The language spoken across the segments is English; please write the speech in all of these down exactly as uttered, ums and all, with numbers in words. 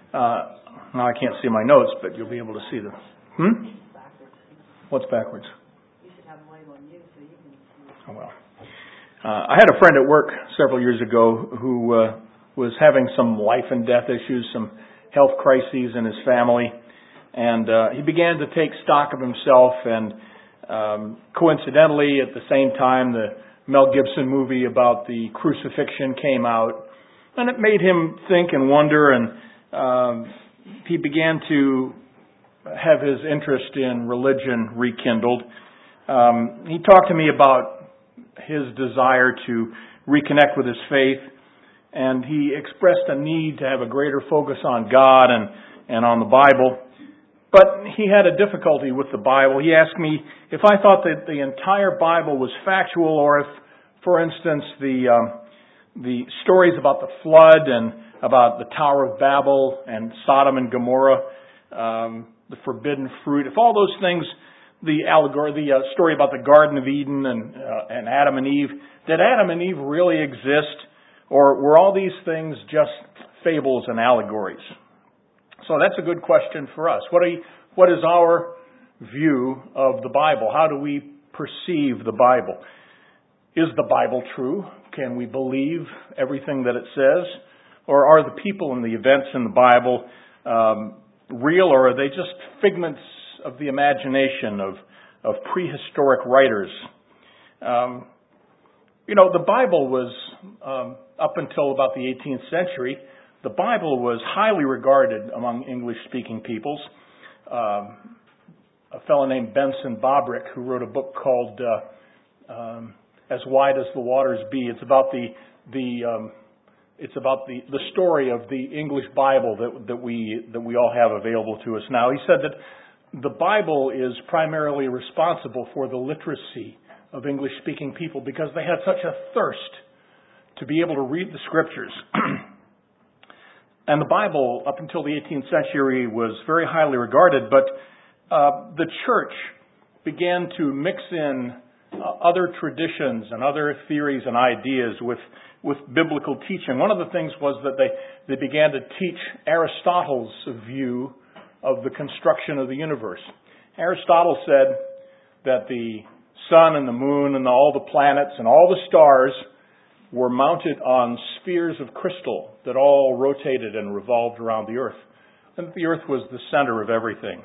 Uh, now I can't see my notes, but you'll be able to see them. Hmm? What's backwards? You should have them labeled on you so you can see. Oh, well. Uh, I had a friend at work several years ago who uh, was having some life and death issues, some health crises in his family, and uh, he began to take stock of himself, and um, coincidentally, at the same time, the Mel Gibson movie about the crucifixion came out, and it made him think and wonder, and um, he began to have his interest in religion rekindled. Um, he talked to me about his desire to reconnect with his faith, and he expressed a need to have a greater focus on God and, and on the Bible. But he had a difficulty with the Bible. He asked me if I thought that the entire Bible was factual, or if, for instance, the um, the stories about the flood and about the Tower of Babel and Sodom and Gomorrah, um, the forbidden fruit, if all those things, the allegory, the uh, story about the Garden of Eden and uh, and Adam and Eve, did Adam and Eve really exist, or were all these things just fables and allegories? So that's a good question for us. What are you, what is our view of the Bible? How do we perceive the Bible? Is the Bible true? Can we believe everything that it says? Or are the people and the events in the Bible um, real, or are they just figments of the imagination of, of prehistoric writers? Um, you know, the Bible was, um, up until about the eighteenth century, the Bible was highly regarded among English-speaking peoples. Um, a fellow named Benson Bobrick, who wrote a book called uh, um, "As Wide as the Waters Be." It's about the the um, it's about the, the story of the English Bible that that we that we all have available to us now. He said that the Bible is primarily responsible for the literacy of English-speaking people because they had such a thirst to be able to read the Scriptures. And the Bible, up until the eighteenth century, was very highly regarded, but uh, the church began to mix in uh, other traditions and other theories and ideas with, with biblical teaching. One of the things was that they, they began to teach Aristotle's view of the construction of the universe. Aristotle said that the sun and the moon and all the planets and all the stars were mounted on spheres of crystal that all rotated and revolved around the earth, and the earth was the center of everything.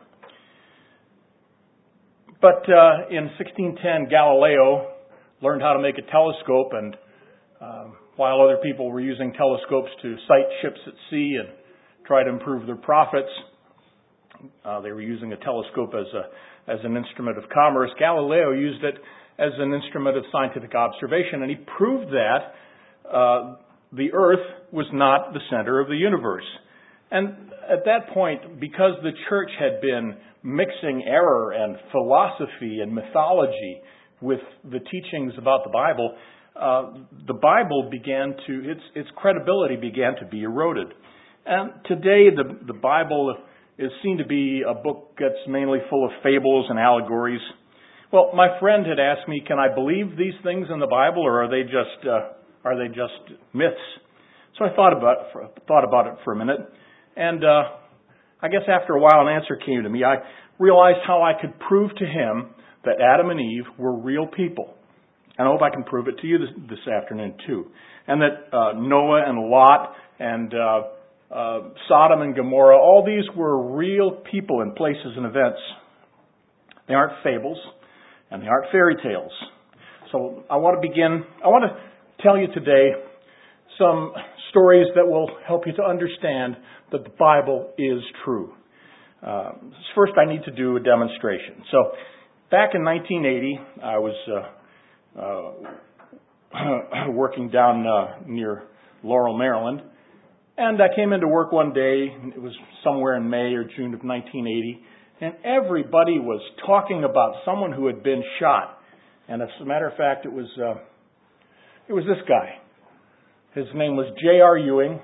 But uh, in sixteen ten, Galileo learned how to make a telescope, and um, while other people were using telescopes to sight ships at sea and try to improve their profits, uh, they were using a telescope as a as an instrument of commerce. Galileo used it as an instrument of scientific observation, and he proved that uh, the earth was not the center of the universe. And at that point, because the church had been mixing error and philosophy and mythology with the teachings about the Bible, uh, the Bible began to, its its credibility began to be eroded. And today, the, the Bible is seen to be a book that's mainly full of fables and allegories. Well, my friend had asked me, can I believe these things in the Bible, or are they just uh, are they just myths? So I thought about thought about it for a minute, and uh, I guess after a while, an answer came to me. I realized how I could prove to him that Adam and Eve were real people, and I hope I can prove it to you this, this afternoon too. And that uh, Noah and Lot and uh, uh, Sodom and Gomorrah, all these were real people and places and events. They aren't fables. And they aren't fairy tales. So I want to begin, I want to tell you today some stories that will help you to understand that the Bible is true. Uh, first, I need to do a demonstration. So back in nineteen eighty, I was uh, uh, working down uh, near Laurel, Maryland. And I came into work one day, it was somewhere in May or June of nineteen eighty, and everybody was talking about someone who had been shot. And as a matter of fact, it was uh, it was this guy. His name was J R Ewing.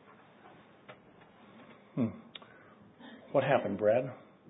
Hmm. What happened, Brad?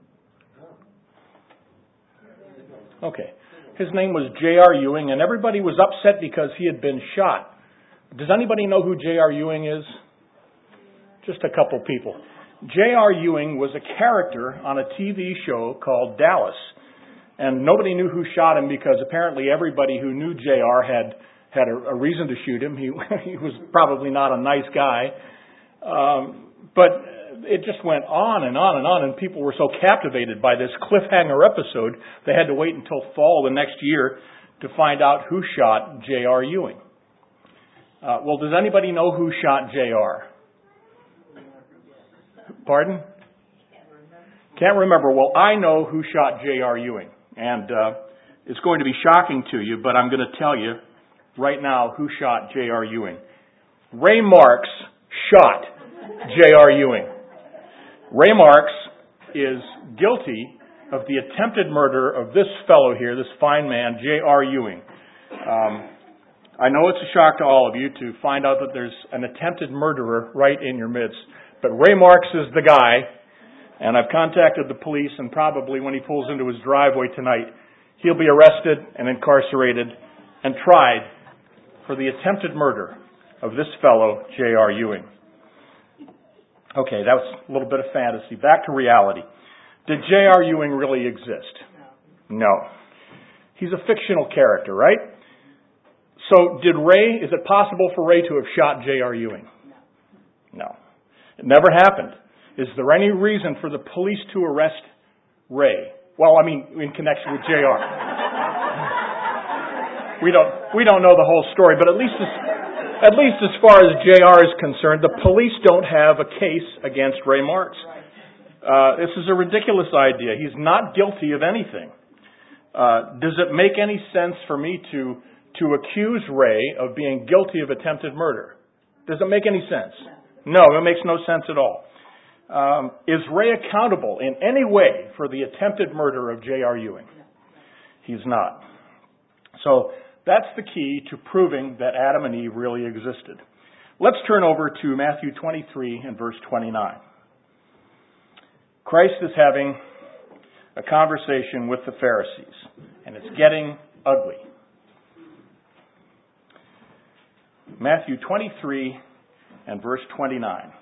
Okay. His name was J R Ewing, and everybody was upset because he had been shot. Does anybody know who J R Ewing is? Just a couple people. J R. Ewing was a character on a T V show called Dallas. And nobody knew who shot him because apparently everybody who knew J R had had a, a reason to shoot him. He, he was probably not a nice guy. Um, but it just went on and on and on, and people were so captivated by this cliffhanger episode, they had to wait until fall the next year to find out who shot J R. Ewing. Uh, well, does anybody know who shot J R? Pardon? Can't remember. Well, I know who shot J R. Ewing, and uh, it's going to be shocking to you, but I'm going to tell you right now who shot J R. Ewing. Ray Marks shot J R. Ewing. Ray Marks is guilty of the attempted murder of this fellow here, this fine man, J R. Ewing. Um, I know it's a shock to all of you to find out that there's an attempted murderer right in your midst, but Ray Marks is the guy, and I've contacted the police, and probably when he pulls into his driveway tonight, he'll be arrested and incarcerated and tried for the attempted murder of this fellow, J R. Ewing. Okay, that was a little bit of fantasy. Back to reality. Did J R. Ewing really exist? No. He's a fictional character, right? So did Ray, is it possible for Ray to have shot J R. Ewing? No. It never happened. Is there any reason for the police to arrest Ray? Well, I mean, in connection with J R. we don't we don't know the whole story, but at least as, at least as far as J R is concerned, the police don't have a case against Ray Marks. Uh, this is a ridiculous idea. He's not guilty of anything. Uh, does it make any sense for me to to accuse Ray of being guilty of attempted murder? Does it make any sense? No, it makes no sense at all. Um, is Ray accountable in any way for the attempted murder of J R. Ewing? He's not. So that's the key to proving that Adam and Eve really existed. Let's turn over to Matthew twenty-three and verse twenty-nine. Christ is having a conversation with the Pharisees, and it's getting ugly. Matthew twenty-three and verse twenty-nine.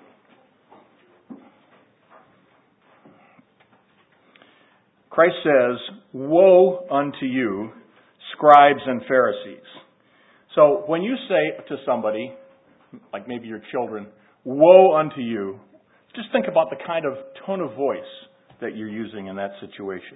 Christ says, "Woe unto you, scribes and Pharisees." So when you say to somebody, like maybe your children, "Woe unto you," just think about the kind of tone of voice that you're using in that situation.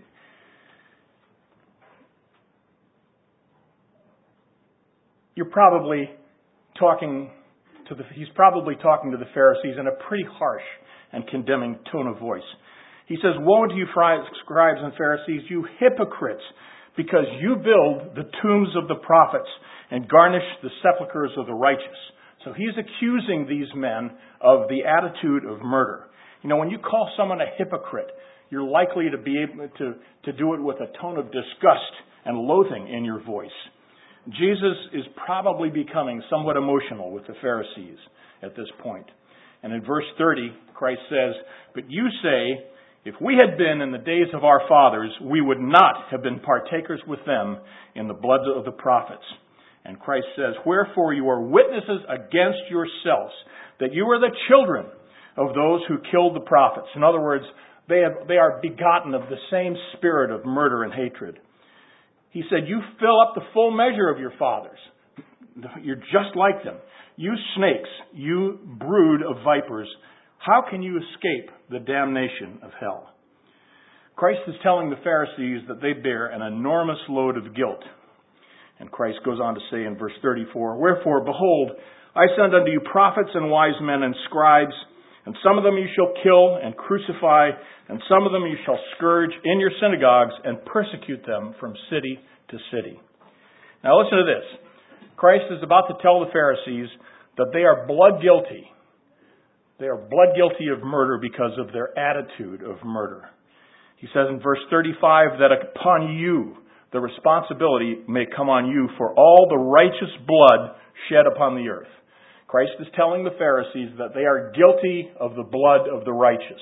You're probably talking to the, he's probably talking to the Pharisees in a pretty harsh and condemning tone of voice. He says, "Woe unto you, scribes and Pharisees, you hypocrites, because you build the tombs of the prophets and garnish the sepulchres of the righteous." So he's accusing these men of the attitude of murder. You know, when you call someone a hypocrite, you're likely to be able to, to do it with a tone of disgust and loathing in your voice. Jesus is probably becoming somewhat emotional with the Pharisees at this point. And in verse thirty, Christ says, "But you say, if we had been in the days of our fathers, we would not have been partakers with them in the blood of the prophets." And Christ says, "Wherefore you are witnesses against yourselves, that you are the children of those who killed the prophets." In other words, they have, they are begotten of the same spirit of murder and hatred. He said, "You fill up the full measure of your fathers. You're just like them. You snakes, you brood of vipers, how can you escape the damnation of hell?" Christ is telling the Pharisees that they bear an enormous load of guilt. And Christ goes on to say in verse thirty-four, "Wherefore, behold, I send unto you prophets and wise men and scribes, and some of them you shall kill and crucify, and some of them you shall scourge in your synagogues and persecute them from city to city." Now listen to this. Christ is about to tell the Pharisees that they are blood guilty. They are blood guilty of murder because of their attitude of murder. He says in verse thirty-five that upon you the responsibility may come on you for all the righteous blood shed upon the earth. Christ is telling the Pharisees that they are guilty of the blood of the righteous.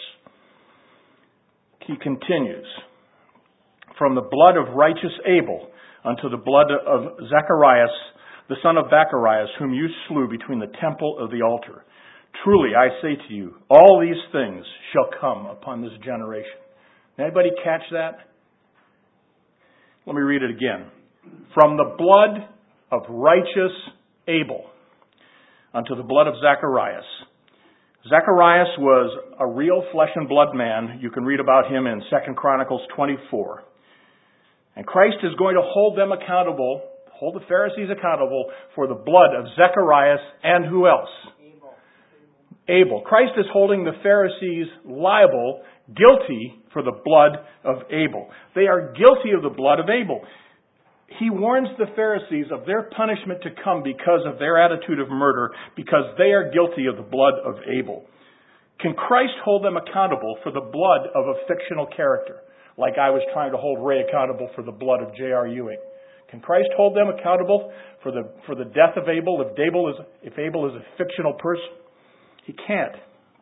He continues, "From the blood of righteous Abel unto the blood of Zacharias, the son of Bacharias, whom you slew between the temple of the altar. Truly, I say to you, all these things shall come upon this generation. Anybody catch that? Let me read it again. From the blood of righteous Abel unto the blood of Zacharias. Zacharias was a real flesh and blood man. You can read about him in Second Chronicles twenty-four. And Christ is going to hold them accountable, hold the Pharisees accountable for the blood of Zacharias and who else? Abel. Abel. Christ is holding the Pharisees liable, guilty for the blood of Abel. They are guilty of the blood of Abel. He warns the Pharisees of their punishment to come because of their attitude of murder, because they are guilty of the blood of Abel. Can Christ hold them accountable for the blood of a fictional character, like I was trying to hold Ray accountable for the blood of J R Ewing? Can Christ hold them accountable for the for the death of Abel if Abel is if Abel is a fictional person? He can't.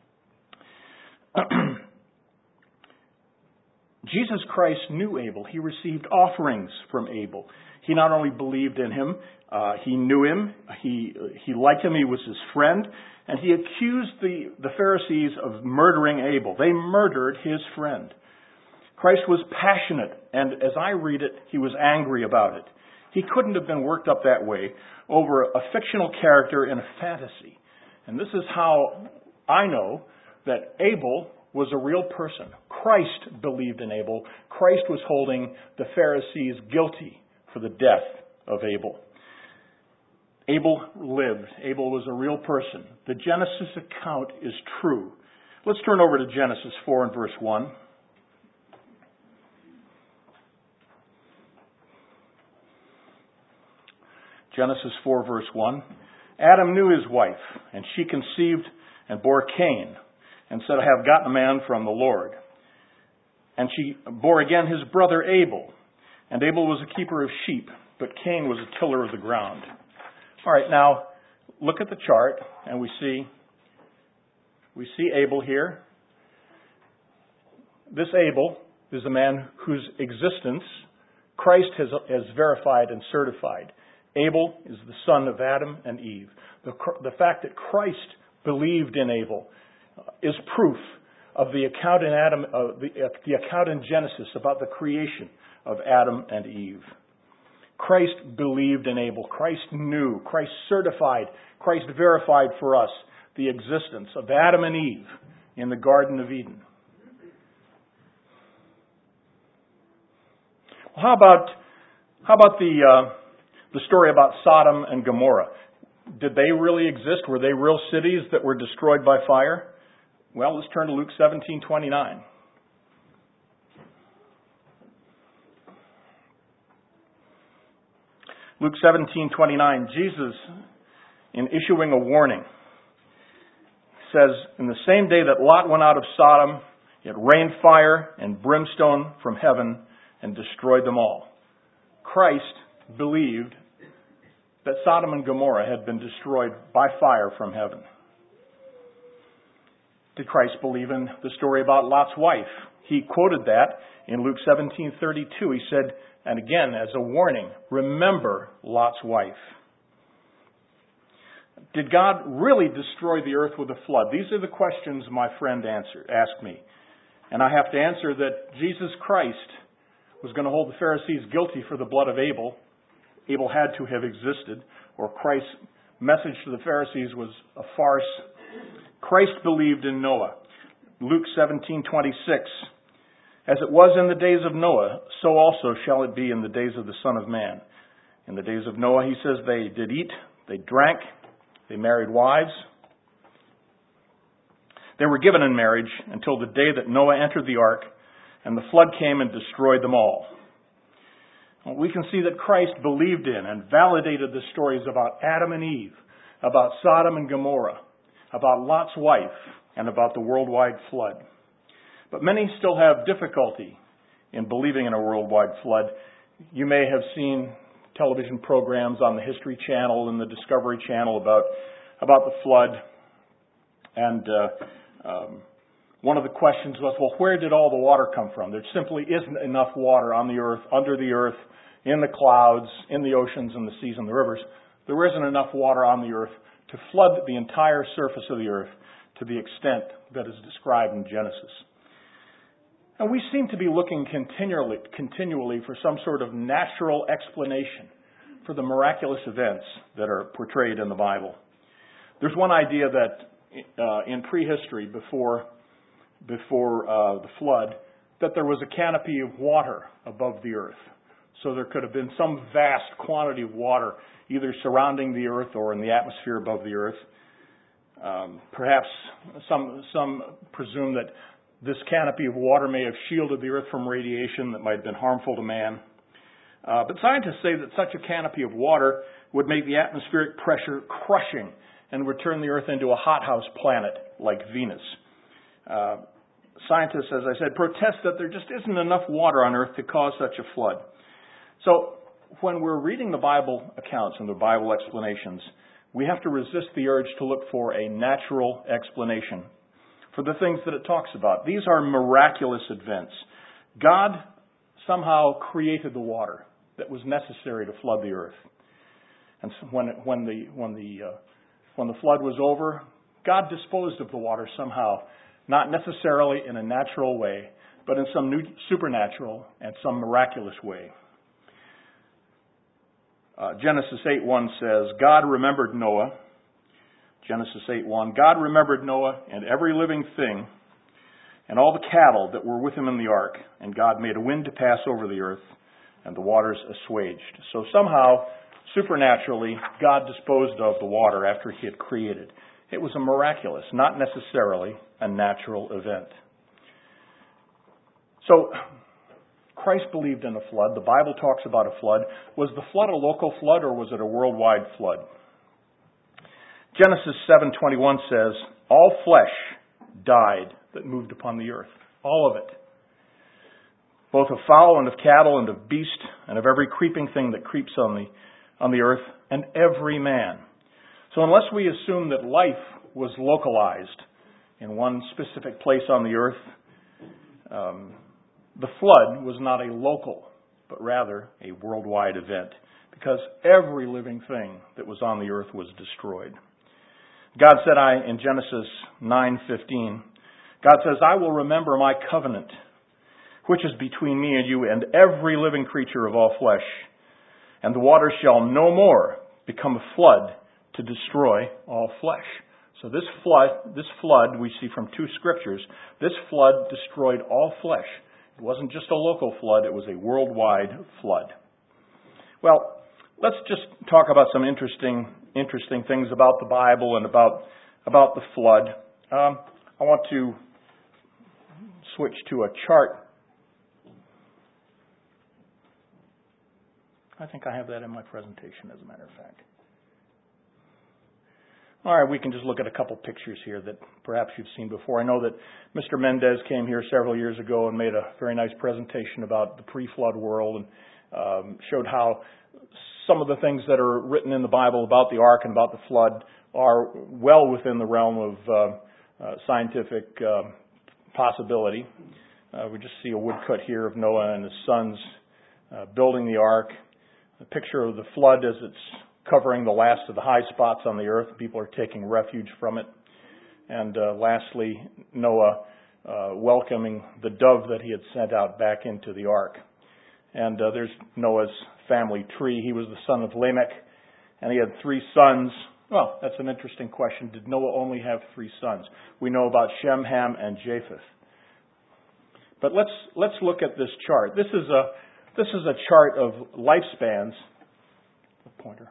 Jesus Christ knew Abel. He received offerings from Abel. He not only believed in him, uh, he knew him, he he liked him, he was his friend, and he accused the, the Pharisees of murdering Abel. They murdered his friend. Christ was passionate, and as I read it, he was angry about it. He couldn't have been worked up that way over a fictional character in a fantasy. And this is how I know that Abel was a real person. Christ believed in Abel. Christ was holding the Pharisees guilty for the death of Abel. Abel lived. Abel was a real person. The Genesis account is true. Let's turn over to Genesis four and verse one. Genesis four, verse one. Adam knew his wife, and she conceived and bore Cain, and said, I have gotten a man from the Lord. And she bore again his brother Abel. And Abel was a keeper of sheep, but Cain was a tiller of the ground. All right, now look at the chart, and we see we see Abel here. This Abel is a man whose existence Christ has, has verified and certified. Abel is the son of Adam and Eve. The, the fact that Christ believed in Abel is proof of the account in Adam, uh, the, uh, the account in Genesis about the creation of Adam and Eve. Christ believed in Abel. Christ knew. Christ certified. Christ verified for us the existence of Adam and Eve in the Garden of Eden. Well, how about how about the uh, the story about Sodom and Gomorrah? Did they really exist? Were they real cities that were destroyed by fire? Well, let's turn to Luke seventeen twenty-nine. Luke seventeen twenty-nine, Jesus, in issuing a warning, says, in the same day that Lot went out of Sodom, it rained fire and brimstone from heaven and destroyed them all. Christ believed that Sodom and Gomorrah had been destroyed by fire from heaven. Did Christ believe in the story about Lot's wife? He quoted that in Luke seventeen thirty-two. He said, and again, as a warning, remember Lot's wife. Did God really destroy the earth with a flood? These are the questions my friend answered, asked me. And I have to answer that Jesus Christ was going to hold the Pharisees guilty for the blood of Abel. Abel had to have existed, or Christ's message to the Pharisees was a farce. Christ believed in Noah. Luke seventeen twenty-six. As it was in the days of Noah, so also shall it be in the days of the Son of Man. In the days of Noah, he says, they did eat, they drank, they married wives. They were given in marriage until the day that Noah entered the ark, and the flood came and destroyed them all. Well, we can see that Christ believed in and validated the stories about Adam and Eve, about Sodom and Gomorrah, about Lot's wife, and about the worldwide flood. But many still have difficulty in believing in a worldwide flood. You may have seen television programs on the History Channel and the Discovery Channel about about the flood. And uh, um, one of the questions was, well, where did all the water come from? There simply isn't enough water on the earth, under the earth, in the clouds, in the oceans, and the seas and the rivers. There isn't enough water on the earth to flood the entire surface of the earth. to the extent that is described in Genesis. And we seem to be looking continually, continually for some sort of natural explanation for the miraculous events that are portrayed in the Bible. There's one idea that uh, in prehistory, before, before uh, the flood, that there was a canopy of water above the earth. So there could have been some vast quantity of water either surrounding the earth or in the atmosphere above the earth. Um, perhaps some some presume that this canopy of water may have shielded the earth from radiation that might have been harmful to man. Uh, but scientists say that such a canopy of water would make the atmospheric pressure crushing and would turn the earth into a hothouse planet like Venus. Uh, scientists, as I said, protest that there just isn't enough water on earth to cause such a flood. So when we're reading the Bible accounts and the Bible explanations, we have to resist the urge to look for a natural explanation for the things that it talks about. These are miraculous events. God somehow created the water that was necessary to flood the earth. And so when, it, when the when the uh, when the flood was over, God disposed of the water somehow, not necessarily in a natural way, but in some new, supernatural and some miraculous way. Uh, Genesis eight one says, God remembered Noah. Genesis eight one, God remembered Noah and every living thing and all the cattle that were with him in the ark. And God made a wind to pass over the earth and the waters assuaged. So somehow, supernaturally, God disposed of the water after he had created. It was a miraculous, not necessarily a natural event. So, Christ believed in a flood. The Bible talks about a flood. Was the flood a local flood or was it a worldwide flood? Genesis seven twenty-one says, all flesh died that moved upon the earth. All of it. Both of fowl and of cattle and of beast and of every creeping thing that creeps on the, on the earth and every man. So unless we assume that life was localized in one specific place on the earth, um, the flood was not a local, but rather a worldwide event, because every living thing that was on the earth was destroyed. God said, I in Genesis nine fifteen, God says, I will remember my covenant, which is between me and you and every living creature of all flesh, and the waters shall no more become a flood to destroy all flesh. So this flood, this flood we see from two scriptures, this flood destroyed all flesh. It wasn't just a local flood, it was a worldwide flood. Well, let's just talk about some interesting interesting things about the Bible and about about the flood. Um, I want to switch to a chart. I think I have that in my presentation, as a matter of fact. All right, we can just look at a couple pictures here that perhaps you've seen before. I know that Mister Mendez came here several years ago and made a very nice presentation about the pre-flood world and um, showed how some of the things that are written in the Bible about the ark and about the flood are well within the realm of uh, uh, scientific uh, possibility. Uh, we just see a woodcut here of Noah and his sons uh, building the ark. A picture of the flood as it's covering the last of the high spots on the earth. People are taking refuge from it. And uh, lastly, Noah uh, welcoming the dove that he had sent out back into the ark. And uh, there's Noah's family tree. He was the son of Lamech, and he had three sons. Well, that's an interesting question. Did Noah only have three sons? We know about Shem, Ham, and Japheth. But let's let's look at this chart. This is a this is a chart of lifespans. The pointer.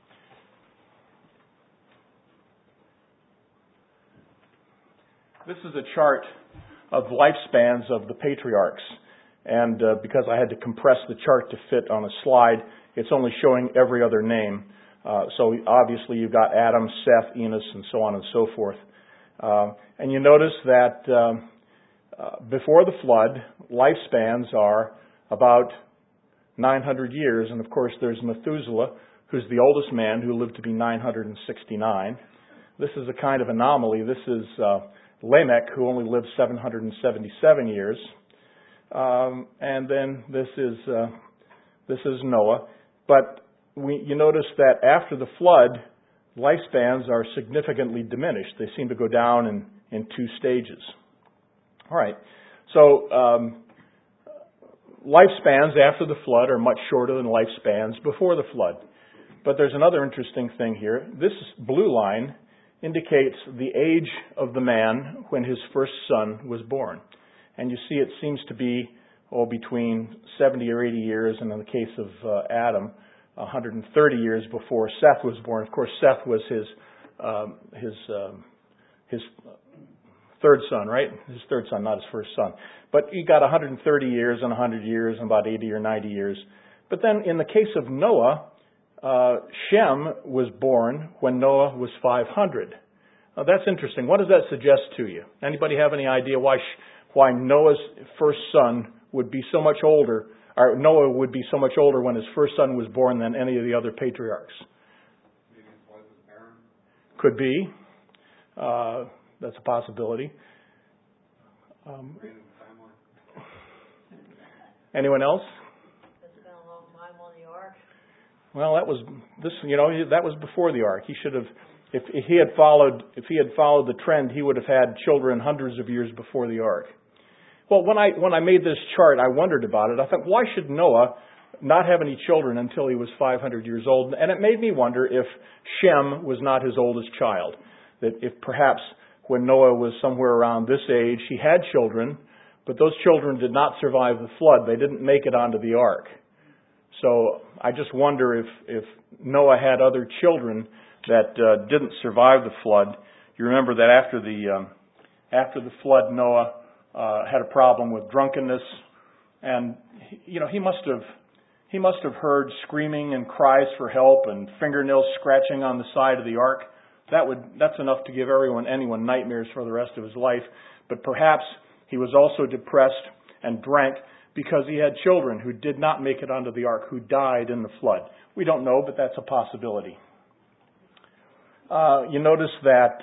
This is a chart of lifespans of the patriarchs. And uh, because I had to compress the chart to fit on a slide, it's only showing every other name. Uh, so obviously you've got Adam, Seth, Enos, and so on and so forth. Uh, and you notice that um, uh, before the flood, lifespans are about nine hundred years. And of course there's Methuselah, who's the oldest man, who lived to be nine hundred sixty-nine. This is a kind of anomaly. This is uh, Lamech, who only lived seven hundred seventy-seven years. Um, and then this is uh, this is Noah. But we, you notice that after the flood, lifespans are significantly diminished. They seem to go down in, in two stages. All right. So um, lifespans after the flood are much shorter than lifespans before the flood. But there's another interesting thing here. This blue line indicates the age of the man when his first son was born. And you see it seems to be, oh, between seventy or eighty years, and in the case of uh, Adam, one hundred thirty years before Seth was born. Of course, Seth was his um, his um, his third son, right? His third son, not his first son. But he got one hundred thirty years and one hundred years and about eighty or ninety years. But then in the case of Noah, uh, Shem was born when Noah was five hundred. Now that's interesting. What does that suggest to you? Anybody have any idea why why Noah's first son would be so much older, or Noah would be so much older when his first son was born than any of the other patriarchs? Maybe his wife was barren. Could be. Uh, that's a possibility. Um, anyone else? It's been a long time on the ark. Well, that was this. You know, that was before the ark. He should have, if, if he had followed, if he had followed the trend, he would have had children hundreds of years before the ark. Well, when I when I made this chart, I wondered about it. I thought, why should Noah not have any children until he was five hundred years old? And it made me wonder if Shem was not his oldest child. That if perhaps when Noah was somewhere around this age, he had children, but those children did not survive the flood. They didn't make it onto the ark. So I just wonder if, if Noah had other children that uh, didn't survive the flood. You remember that after the um, after the flood, Noah uh, had a problem with drunkenness, and you know he must have he must have heard screaming and cries for help and fingernails scratching on the side of the ark. That would that's enough to give everyone anyone nightmares for the rest of his life. But perhaps he was also depressed and drank because he had children who did not make it onto the ark, who died in the flood. We don't know, but that's a possibility. Uh, you notice that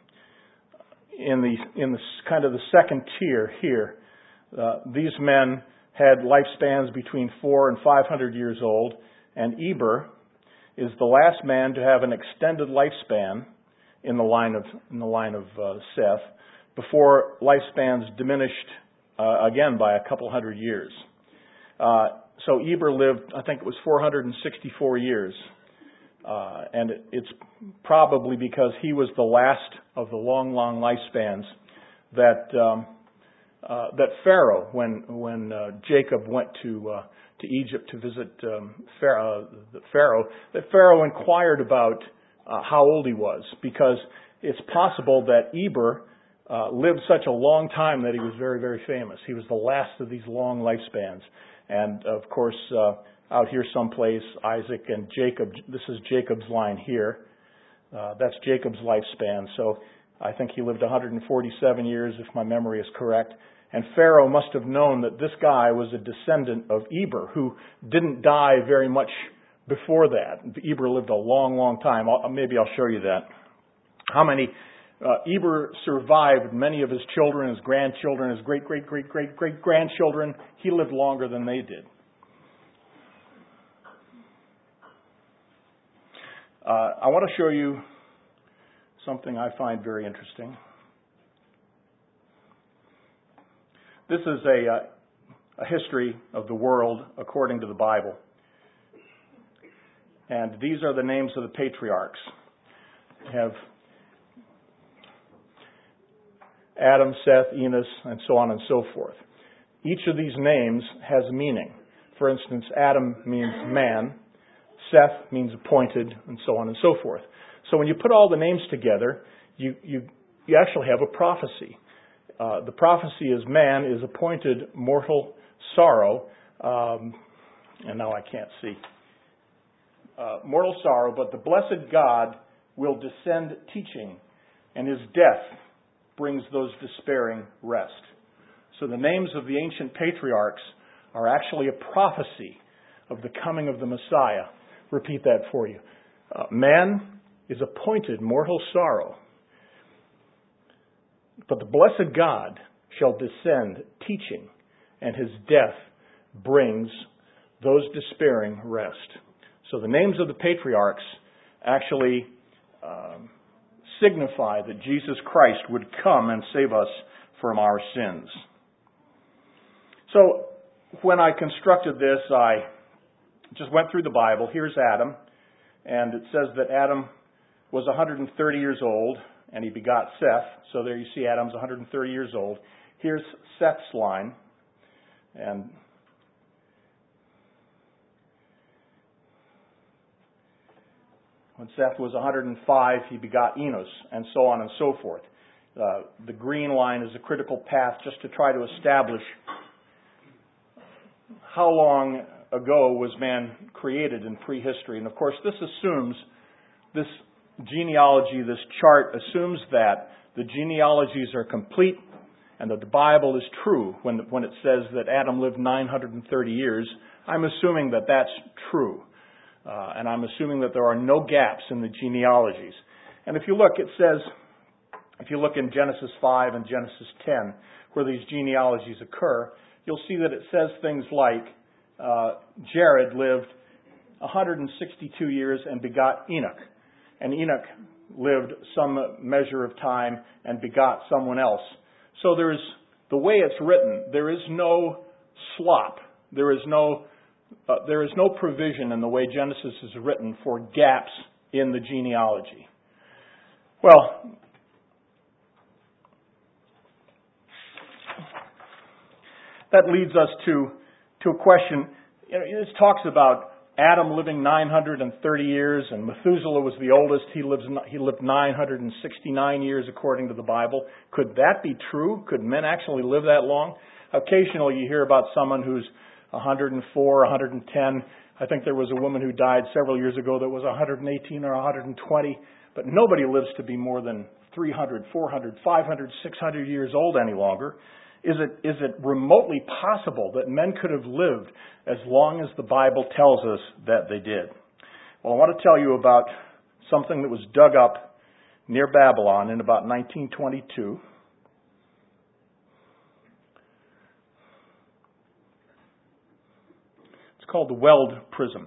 in the in the kind of the second tier here, uh, these men had lifespans between four and five hundred years old, and Eber is the last man to have an extended lifespan in the line of in the line of uh, Seth, before lifespans diminished uh, again by a couple hundred years. Uh, so Eber lived, I think it was four hundred sixty-four years, uh, and it, it's probably because he was the last of the long, long lifespans that um, uh, that Pharaoh, when when uh, Jacob went to uh, to Egypt to visit um, Pharaoh, the Pharaoh, that Pharaoh inquired about uh, how old he was, because it's possible that Eber uh, lived such a long time that he was very, very famous. He was the last of these long lifespans. And, of course, uh, out here someplace, Isaac and Jacob, this is Jacob's line here. Uh, that's Jacob's lifespan. So I think he lived one hundred forty-seven years, if my memory is correct. And Pharaoh must have known that this guy was a descendant of Eber, who didn't die very much before that. Eber lived a long, long time. I'll, maybe I'll show you that. How many... Uh, Eber survived many of his children, his grandchildren, his great, great, great, great, great grandchildren. He lived longer than they did. Uh, I want to show you something I find very interesting. This is a, uh, a history of the world according to the Bible. And these are the names of the patriarchs. We have Adam, Seth, Enos, and so on and so forth. Each of these names has meaning. For instance, Adam means man, Seth means appointed, and so on and so forth. So when you put all the names together, you you, you actually have a prophecy. Uh, the prophecy is man is appointed mortal sorrow, um, and now I can't see. Uh, mortal sorrow, but the blessed God will descend teaching, and his death brings those despairing rest. So the names of the ancient patriarchs are actually a prophecy of the coming of the Messiah. Repeat that for you. Uh, man is appointed mortal sorrow, but the blessed God shall descend teaching, and his death brings those despairing rest. So the names of the patriarchs actually um, signify that Jesus Christ would come and save us from our sins. So, when I constructed this, I just went through the Bible. Here's Adam, and it says that Adam was one hundred thirty years old, and he begot Seth. So there you see Adam's one hundred thirty years old. Here's Seth's line, and when Seth was one hundred five, he begot Enos, and so on and so forth. Uh, the green line is a critical path just to try to establish how long ago was man created in prehistory. And of course, this assumes, this genealogy, this chart assumes that the genealogies are complete and that the Bible is true when, when it says that Adam lived nine hundred thirty years. I'm assuming that that's true. Uh, and I'm assuming that there are no gaps in the genealogies. And if you look, it says, if you look in Genesis five and Genesis ten, where these genealogies occur, you'll see that it says things like, uh, Jared lived one hundred sixty-two years and begot Enoch. And Enoch lived some measure of time and begot someone else. So there's, the way it's written, there is no slop. There is no Uh, there is no provision in the way Genesis is written for gaps in the genealogy. Well, that leads us to, to a question. You know, it talks about Adam living nine hundred thirty years, and Methuselah was the oldest. He lives he lived nine hundred sixty-nine years according to the Bible. Could that be true? Could men actually live that long? Occasionally you hear about someone who's one hundred four, one hundred ten. I think there was a woman who died several years ago that was one hundred eighteen or one hundred twenty. But nobody lives to be more than three hundred, four hundred, five hundred, six hundred years old any longer. Is it, is it remotely possible that men could have lived as long as the Bible tells us that they did? Well, I want to tell you about something that was dug up near Babylon in about nineteen twenty-two. Called the Weld Prism.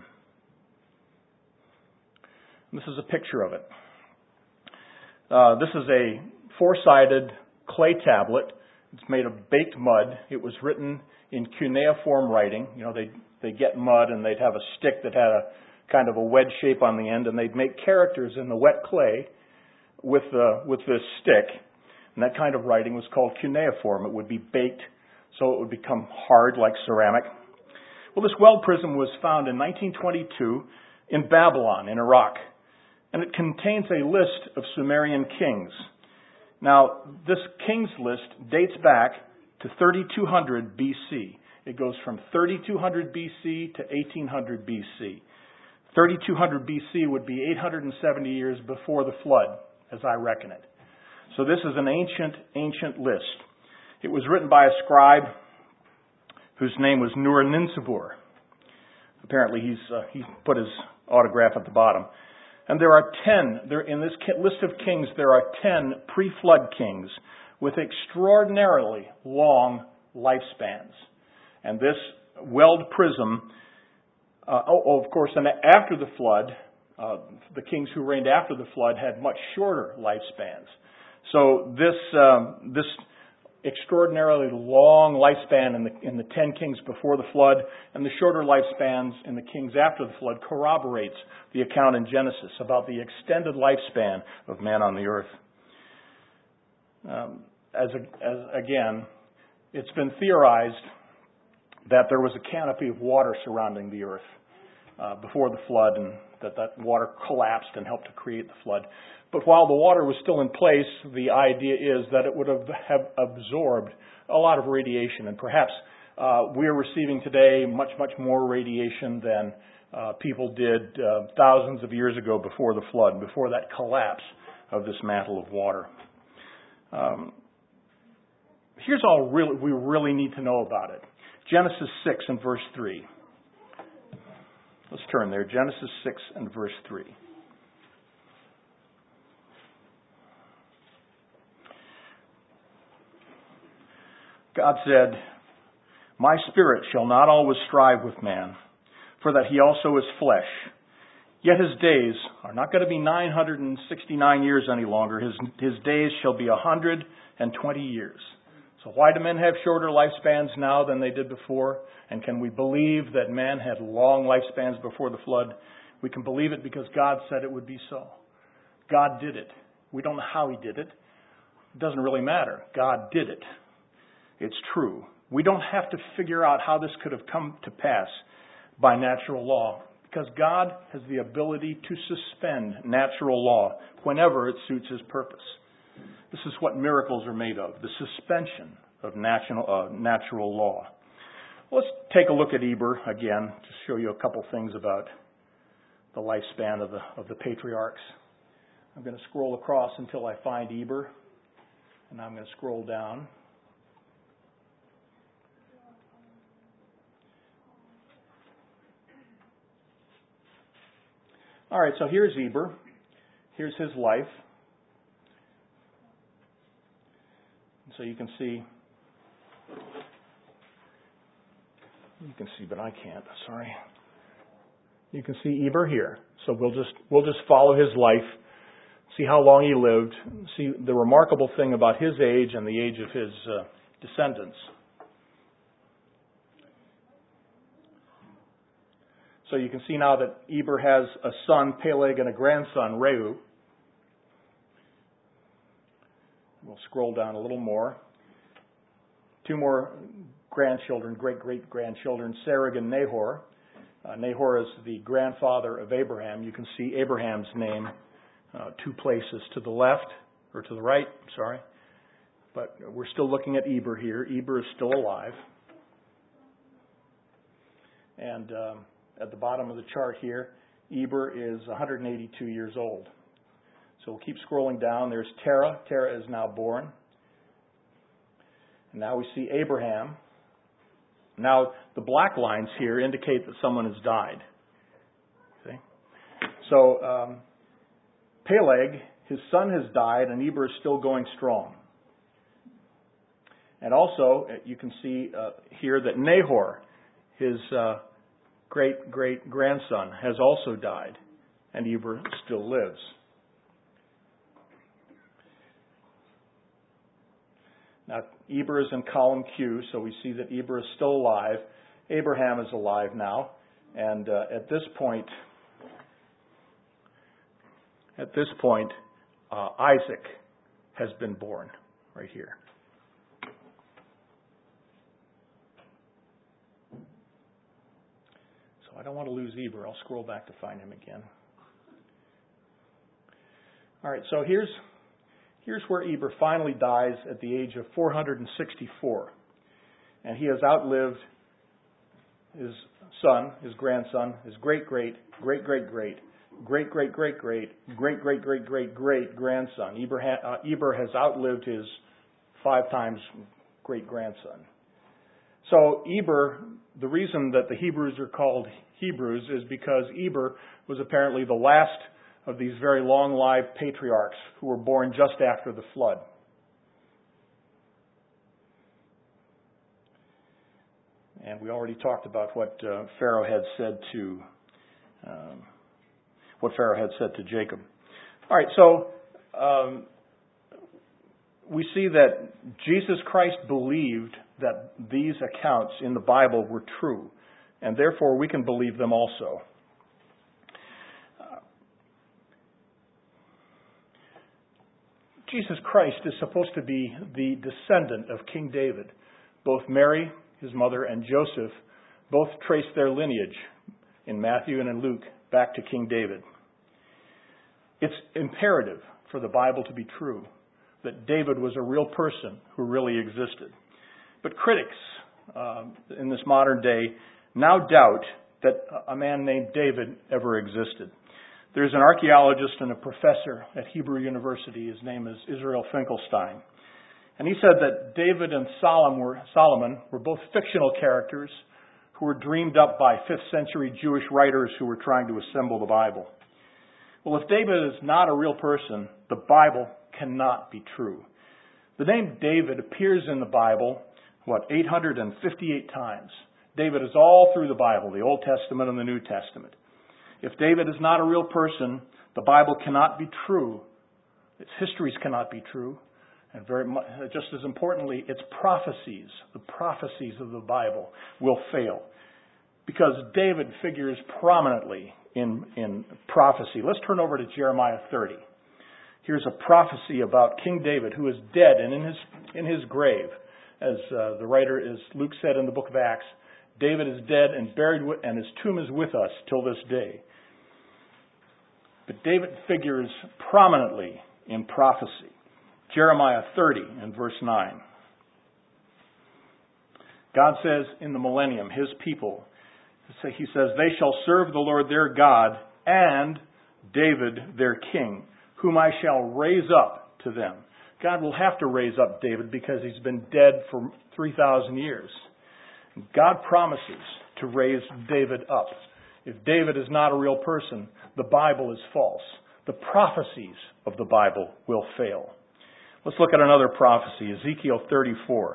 This is a picture of it. Uh, this is a four-sided clay tablet. It's made of baked mud. It was written in cuneiform writing. You know, they they get mud and they'd have a stick that had a kind of a wedge shape on the end, and they'd make characters in the wet clay with uh, with this stick. And that kind of writing was called cuneiform. It would be baked so it would become hard like ceramic. Well, this Weld Prism was found in nineteen twenty-two in Babylon, in Iraq, and it contains a list of Sumerian kings. Now, this kings list dates back to thirty-two hundred B C. It goes from thirty-two hundred B C to eighteen hundred B C. thirty-two hundred B C would be eight hundred seventy years before the flood, as I reckon it. So this is an ancient, ancient list. It was written by a scribe whose name was Nur-Ninsabur. Apparently he's uh, he put his autograph at the bottom. And there are ten, there in this list of kings, there are ten pre-flood kings with extraordinarily long lifespans. And this Weld Prism, uh, oh, oh, of course, and after the flood, uh, the kings who reigned after the flood had much shorter lifespans. So this um, this extraordinarily long lifespan in the in the ten kings before the flood and the shorter lifespans in the kings after the flood corroborates the account in Genesis about the extended lifespan of man on the earth. Um, as, a, as again, it's been theorized that there was a canopy of water surrounding the earth uh, before the flood, and that that water collapsed and helped to create the flood. But while the water was still in place, the idea is that it would have, have absorbed a lot of radiation. And perhaps uh, we're receiving today much, much more radiation than uh, people did uh, thousands of years ago before the flood, before that collapse of this mantle of water. Um, here's all really, we really need to know about it. Genesis six and verse three. Let's turn there. Genesis six and verse three. God said, "My spirit shall not always strive with man, for that he also is flesh. Yet his days are not going to be nine hundred sixty-nine years any longer. His, his days shall be one hundred twenty years. So why do men have shorter lifespans now than they did before? And can we believe that man had long lifespans before the flood? We can believe it because God said it would be so. God did it. We don't know how He did it. It doesn't really matter. God did it. It's true. We don't have to figure out how this could have come to pass by natural law, because God has the ability to suspend natural law whenever it suits His purpose. This is what miracles are made of, the suspension of natural, uh, natural law. Let's take a look at Eber again, to show you a couple things about the lifespan of the, of the patriarchs. I'm going to scroll across until I find Eber, and I'm going to scroll down. All right, so here's Eber. Here's his life. So you can see, you can see, but I can't. Sorry. You can see Eber here. So we'll just we'll just follow his life, see how long he lived, see the remarkable thing about his age and the age of his uh, descendants. So you can see now that Eber has a son, Peleg, and a grandson, Reu. We'll scroll down a little more. Two more grandchildren, great-great-grandchildren, Serug and Nahor. Uh, Nahor is the grandfather of Abraham. You can see Abraham's name uh, two places, to the left, or to the right, sorry. But we're still looking at Eber here. Eber is still alive. And um, at the bottom of the chart here, Eber is one hundred eighty-two years old. So we'll keep scrolling down. There's Terah. Terah is now born. And now we see Abraham. Now, the black lines here indicate that someone has died. See? So, um, Peleg, his son has died, and Eber is still going strong. And also, you can see uh, here that Nahor, his uh, great-great-grandson, has also died, and Eber still lives. Now, Eber is in column Q, so we see that Eber is still alive. Abraham is alive now. And uh, at this point, at this point, uh, Isaac has been born right here. So I don't want to lose Eber. I'll scroll back to find him again. All right, so here's Here's where Eber finally dies at the age of four hundred sixty-four. And he has outlived his son, his grandson, his great-great, great-great-great, great-great-great-great, great-great-great-great-great-grandson. Eber, ha- uh, Eber has outlived his five times great-grandson. So Eber, the reason that the Hebrews are called Hebrews is because Eber was apparently the last of these very long-lived patriarchs who were born just after the flood. And we already talked about what uh, Pharaoh had said to um, what Pharaoh had said to Jacob. All right, so um, we see that Jesus Christ believed that these accounts in the Bible were true, and therefore we can believe them also. Jesus Christ is supposed to be the descendant of King David. Both Mary, his mother, and Joseph both trace their lineage in Matthew and in Luke back to King David. It's imperative for the Bible to be true that David was a real person who really existed. But critics um, in this modern day now doubt that a man named David ever existed. There's an archaeologist and a professor at Hebrew University. His name is Israel Finkelstein. And he said that David and Solomon were, Solomon were both fictional characters who were dreamed up by fifth century Jewish writers who were trying to assemble the Bible. Well, if David is not a real person, the Bible cannot be true. The name David appears in the Bible, what, eight hundred fifty-eight times. David is all through the Bible, the Old Testament and the New Testament. If David is not a real person, the Bible cannot be true. Its histories cannot be true. And very much, just as importantly, its prophecies, the prophecies of the Bible, will fail. Because David figures prominently in, in prophecy. Let's turn over to Jeremiah thirty. Here's a prophecy about King David, who is dead and in his in his grave. As uh, the writer, as Luke said in the book of Acts, David is dead and buried, with, and his tomb is with us till this day. But David figures prominently in prophecy. Jeremiah thirty and verse nine. God says in the millennium, His people, He says, they shall serve the Lord their God and David their king, whom I shall raise up to them. God will have to raise up David because he's been dead for three thousand years. God promises to raise David up. If David is not a real person, the Bible is false. The prophecies of the Bible will fail. Let's look at another prophecy, Ezekiel thirty-four.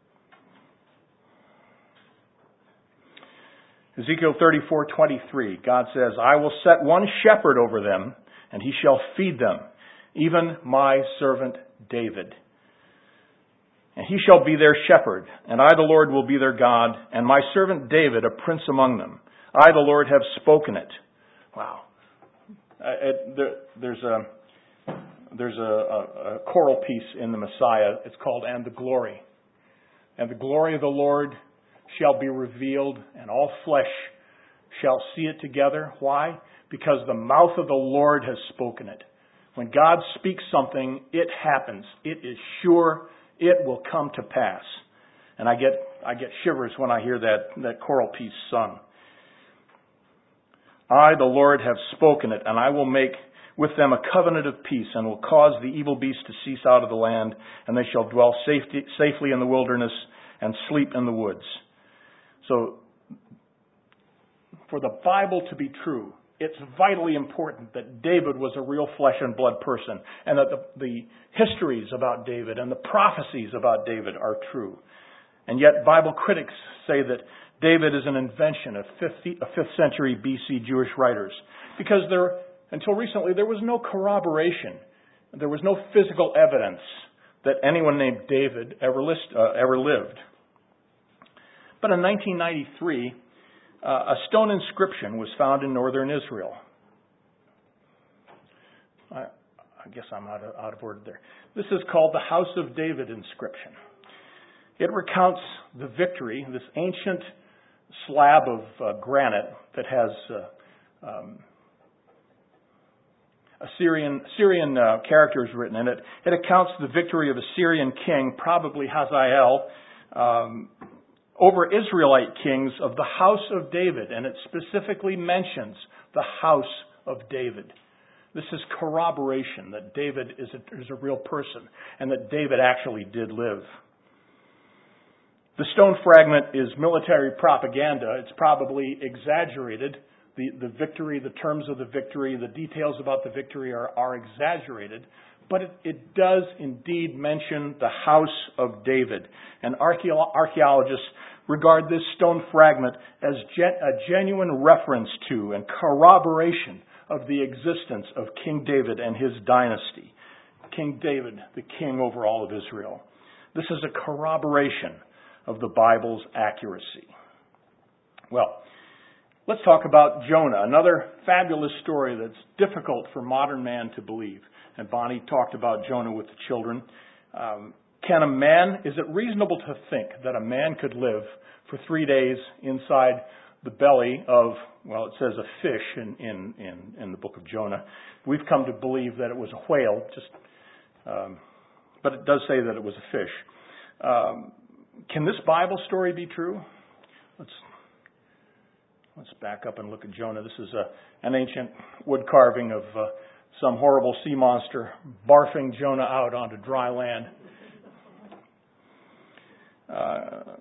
Ezekiel thirty-four twenty-three, God says, I will set one shepherd over them, and he shall feed them, even my servant David. And he shall be their shepherd, and I the Lord will be their God, and my servant David a prince among them. I the Lord have spoken it. Wow. Uh, it, there, there's a there's a, a, a choral piece in the Messiah. It's called And the Glory. And the glory of the Lord shall be revealed, and all flesh shall see it together. Why? Because the mouth of the Lord has spoken it. When God speaks something, it happens. It is sure. It will come to pass. And I get I get shivers when I hear that, that choral piece sung. I, the Lord, have spoken it, and I will make with them a covenant of peace, and will cause the evil beast to cease out of the land, and they shall dwell safety, safely in the wilderness and sleep in the woods. So, for the Bible to be true, it's vitally important that David was a real flesh and blood person, and that the, the histories about David and the prophecies about David are true. And yet Bible critics say that David is an invention of fifth century B C Jewish writers, because there, until recently, there was no corroboration. There was no physical evidence that anyone named David ever, list, uh, ever lived. But in nineteen ninety-three, uh, a stone inscription was found in northern Israel. I, I guess I'm out of, out of order there. This is called the House of David inscription. It recounts the victory, this ancient slab of uh, granite that has uh, um, Assyrian, Syrian uh, characters written in it. It accounts the victory of a Syrian king, probably Hazael, um, over Israelite kings of the house of David, and it specifically mentions the house of David. This is corroboration that David is a, is a real person, and that David actually did live. The stone fragment is military propaganda. It's probably exaggerated. The, the victory, the terms of the victory, the details about the victory are, are exaggerated. But it, it does indeed mention the house of David. And archaeo- archaeologists regard this stone fragment as gen- a genuine reference to and corroboration of the existence of King David and his dynasty. King David, the king over all of Israel. This is a corroboration of the Bible's accuracy. Well, let's talk about Jonah, another fabulous story that's difficult for modern man to believe. And Bonnie talked about Jonah with the children. Um, can a man, is it reasonable to think that a man could live for three days inside the belly of, well, it says a fish in, in, in, in the book of Jonah. We've come to believe that it was a whale, just, um, but it does say that it was a fish. Um, can this Bible story be true? Let's Let's back up and look at Jonah. This is a, an ancient wood carving of uh, some horrible sea monster barfing Jonah out onto dry land. Uh,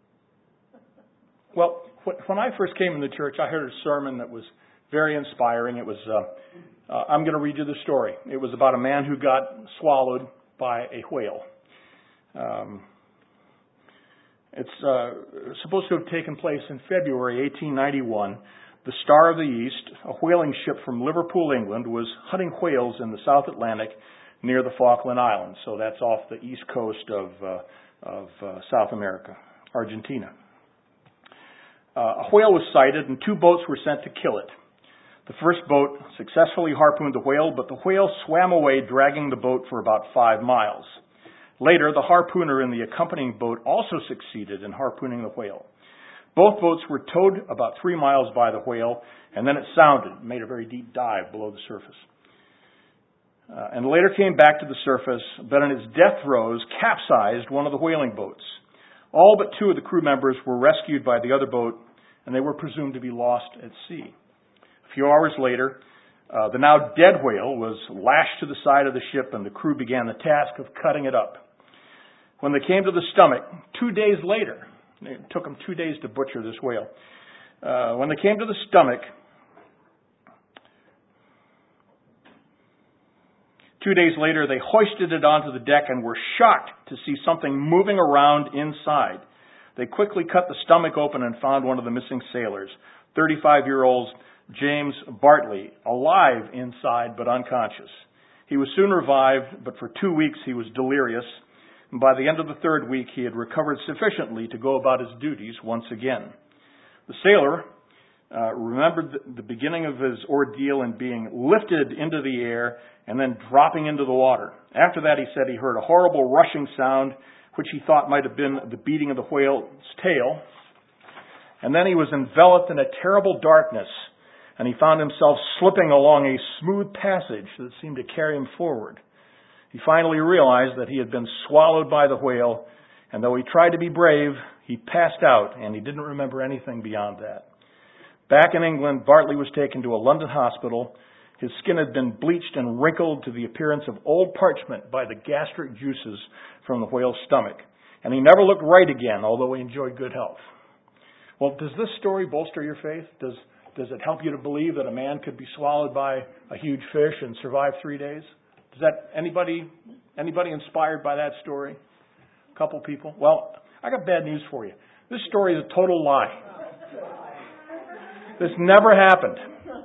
well, when I first came in the church, I heard a sermon that was very inspiring. It was, uh, uh, I'm going to read you the story. It was about a man who got swallowed by a whale. Um, It's uh, supposed to have taken place in February eighteen ninety-one, the Star of the East, a whaling ship from Liverpool, England, was hunting whales in the South Atlantic near the Falkland Islands. So that's off the east coast of, uh, of uh, South America, Argentina. Uh, a whale was sighted and two boats were sent to kill it. The first boat successfully harpooned the whale, but the whale swam away, dragging the boat for about five miles. Later, the harpooner in the accompanying boat also succeeded in harpooning the whale. Both boats were towed about three miles by the whale, and then it sounded, made a very deep dive below the surface. Uh, and later came back to the surface, but in its death throes, capsized one of the whaling boats. All but two of the crew members were rescued by the other boat, and they were presumed to be lost at sea. A few hours later, uh, the now dead whale was lashed to the side of the ship, and the crew began the task of cutting it up. When they came to the stomach, two days later, it took them two days to butcher this whale. Uh, when they came to the stomach, two days later, they hoisted it onto the deck and were shocked to see something moving around inside. They quickly cut the stomach open and found one of the missing sailors, thirty-five-year-old James Bartley, alive inside but unconscious. He was soon revived, but for two weeks he was delirious. And by the end of the third week, he had recovered sufficiently to go about his duties once again. The sailor uh, remembered the, the beginning of his ordeal in being lifted into the air and then dropping into the water. After that, he said he heard a horrible rushing sound, which he thought might have been the beating of the whale's tail. And then he was enveloped in a terrible darkness, and he found himself slipping along a smooth passage that seemed to carry him forward. He finally realized that he had been swallowed by the whale, and though he tried to be brave, he passed out, and he didn't remember anything beyond that. Back in England, Bartley was taken to a London hospital. His skin had been bleached and wrinkled to the appearance of old parchment by the gastric juices from the whale's stomach. And he never looked right again, although he enjoyed good health. Well, does this story bolster your faith? Does Does it help you to believe that a man could be swallowed by a huge fish and survive three days? Does that anybody anybody inspired by that story? A couple people? Well, I got bad news for you. This story is a total lie. This never happened.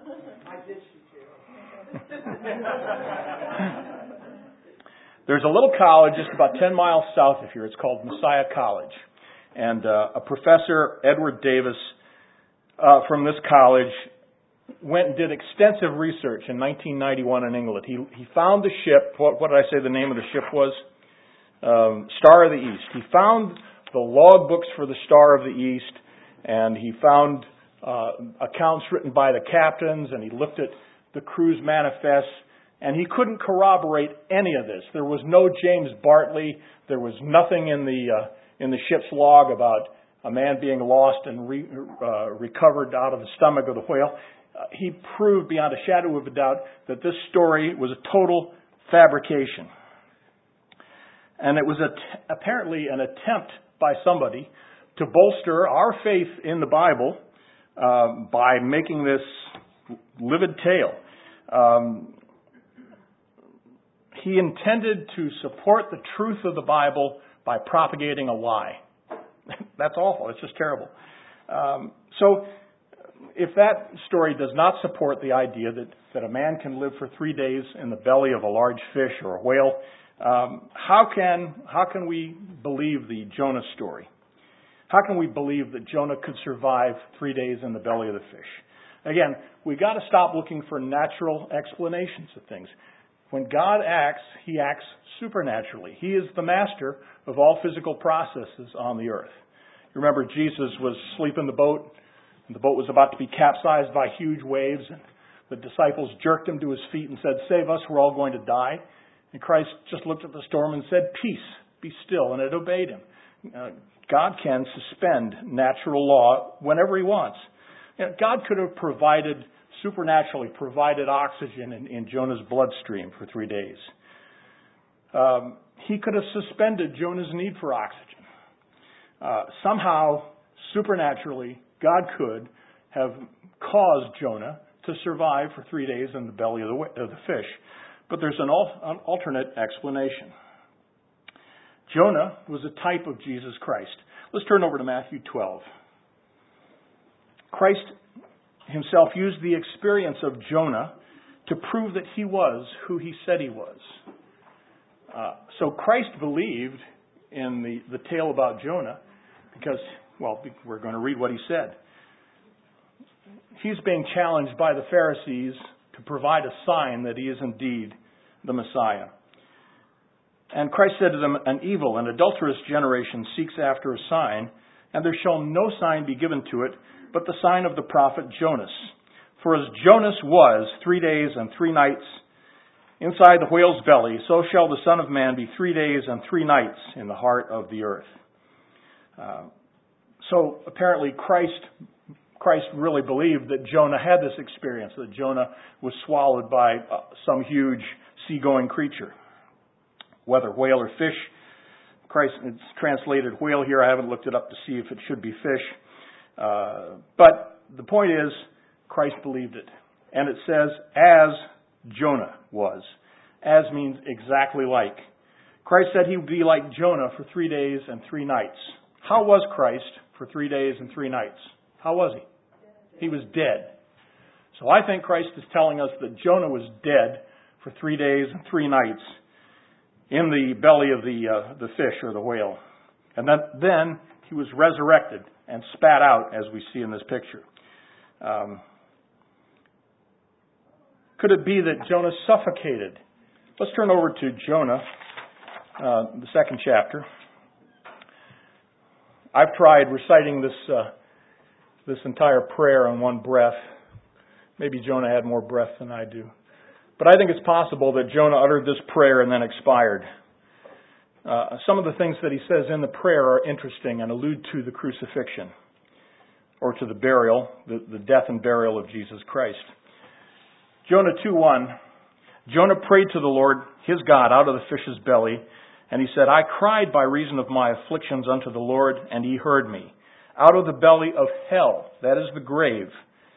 There's a little college just about ten miles south of here. It's called Messiah College. And uh, a professor, Edward Davis, uh, from this college, went and did extensive research in nineteen ninety-one in England. He he found the ship. What, what did I say the name of the ship was? Um, Star of the East. He found the log books for the Star of the East, and he found uh, accounts written by the captains, and he looked at the crew's manifests, and he couldn't corroborate any of this. There was no James Bartley. There was nothing in the uh, in the ship's log about a man being lost and re, uh, recovered out of the stomach of the whale. Uh, he proved beyond a shadow of a doubt that this story was a total fabrication. And it was a t- apparently an attempt by somebody to bolster our faith in the Bible uh, by making this livid tale. Um, he intended to support the truth of the Bible by propagating a lie. That's awful. It's just terrible. Um, so if that story does not support the idea that, that a man can live for three days in the belly of a large fish or a whale, um, how can how can we believe the Jonah story? How can we believe that Jonah could survive three days in the belly of the fish? Again, we got to stop looking for natural explanations of things. When God acts, He acts supernaturally. He is the master of all physical processes on the earth. You remember Jesus was asleep in the boat, and the boat was about to be capsized by huge waves, and the disciples jerked Him to His feet and said, "Save us, we're all going to die." And Christ just looked at the storm and said, "Peace, be still," and it obeyed Him. Uh, God can suspend natural law whenever He wants. You know, God could have provided, supernaturally provided oxygen in, in Jonah's bloodstream for three days. Um, he could have suspended Jonah's need for oxygen. Uh, somehow, supernaturally, God could have caused Jonah to survive for three days in the belly of the, of the fish. But there's an, al- an alternate explanation. Jonah was a type of Jesus Christ. Let's turn over to Matthew twelve. Christ himself used the experience of Jonah to prove that he was who he said he was. Uh, so Christ believed in the, the tale about Jonah because, well, we're going to read what he said. He's being challenged by the Pharisees to provide a sign that he is indeed the Messiah. And Christ said to them, "An evil and adulterous generation seeks after a sign, and there shall no sign be given to it, but the sign of the prophet Jonas. For as Jonas was three days and three nights inside the whale's belly, so shall the Son of Man be three days and three nights in the heart of the earth." Uh, so apparently Christ Christ really believed that Jonah had this experience, that Jonah was swallowed by uh, some huge seagoing creature, whether whale or fish. Christ, it's translated whale here. I haven't looked it up to see if it should be fish. Uh, but the point is, Christ believed it. And it says, as Jonah was. As means exactly like. Christ said he would be like Jonah for three days and three nights. How was Christ for three days and three nights? How was he? He was dead. So I think Christ is telling us that Jonah was dead for three days and three nights in the belly of the uh, the fish or the whale. And then, then he was resurrected and spat out, as we see in this picture. Um, could it be that Jonah suffocated? Let's turn over to Jonah, uh, the second chapter. I've tried reciting this uh, this entire prayer in one breath. Maybe Jonah had more breath than I do. But I think it's possible that Jonah uttered this prayer and then expired. Uh, some of the things that he says in the prayer are interesting and allude to the crucifixion, or to the burial, the, the death and burial of Jesus Christ. Jonah two one, Jonah prayed to the Lord, his God, out of the fish's belly, and he said, "I cried by reason of my afflictions unto the Lord, and he heard me. Out of the belly of hell," that is the grave,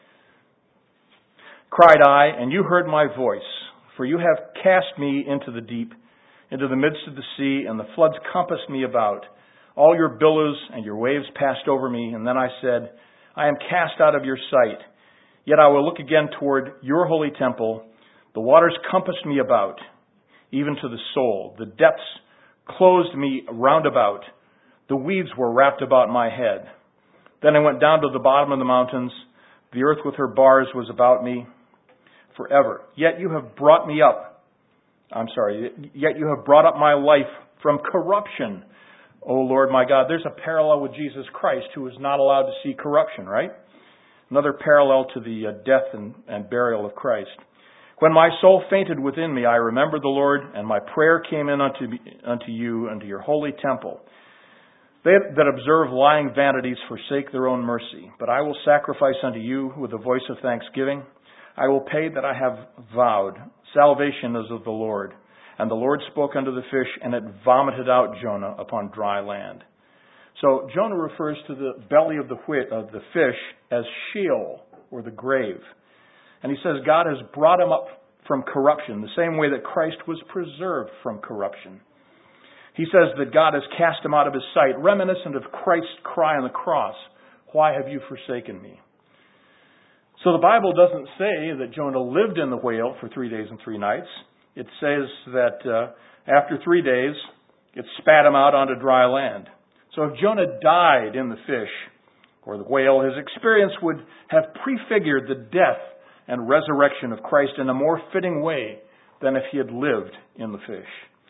"cried I, and you heard my voice. For you have cast me into the deep, into the midst of the sea, and the floods compassed me about. All your billows and your waves passed over me. And then I said, I am cast out of your sight. Yet I will look again toward your holy temple. The waters compassed me about, even to the soul. The depths closed me round about. The weeds were wrapped about my head. Then I went down to the bottom of the mountains. The earth with her bars was about me forever. Yet you have brought me up. I'm sorry. Yet you have brought up my life from corruption, O Lord my God." There's a parallel with Jesus Christ, who was not allowed to see corruption, right? Another parallel to the uh, death and, and burial of Christ. "When my soul fainted within me, I remembered the Lord, and my prayer came in unto, me, unto you, unto your holy temple. They that observe lying vanities forsake their own mercy. But I will sacrifice unto you with a voice of thanksgiving. I will pay that I have vowed. Salvation is of the Lord. And the Lord spoke unto the fish, and it vomited out Jonah upon dry land." So Jonah refers to the belly of the, wh- of the fish as Sheol, or the grave. And he says God has brought him up from corruption, the same way that Christ was preserved from corruption. He says that God has cast him out of his sight, reminiscent of Christ's cry on the cross, "Why have you forsaken me?" So the Bible doesn't say that Jonah lived in the whale for three days and three nights. It says that uh, after three days, it spat him out onto dry land. So if Jonah died in the fish or the whale, his experience would have prefigured the death and resurrection of Christ in a more fitting way than if he had lived in the fish.